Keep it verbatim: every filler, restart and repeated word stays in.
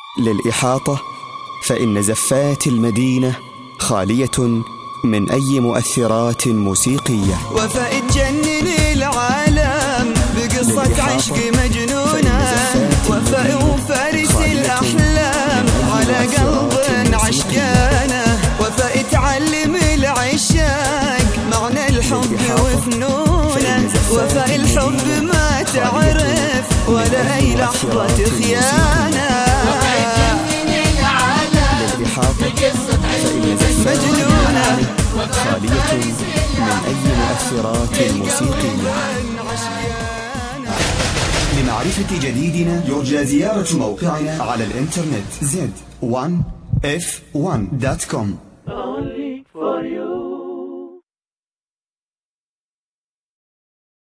للإحاطة فإن زفات المدينة خالية من أي مؤثرات موسيقية. وفاء تجنن العالم بقصة عشق مجنونة، وفاء وفارس الأحلام على قلب عشقانة، وفاء تعلم العشاق معنى الحب وفنونه، وفاء الحب ما تعرف ولا أي لحظة خيانة. مجنونة خالية من أي مؤثرات موسيقية. لمعرفة جديدنا يرجى زيارة موقعنا على الإنترنت زد وان اف وان دوت كوم.